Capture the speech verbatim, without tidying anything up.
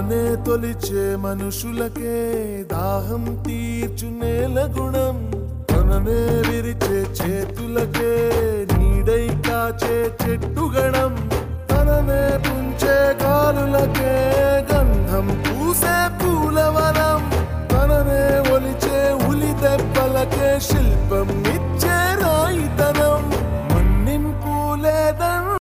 తననే తొలిచే మనుషులకే దాహం తీర్చు నేల గుణం, తననే విరిచే చేతులకే నీడై కాచే చెట్టు గణం, తననే పుంచే గాలులకే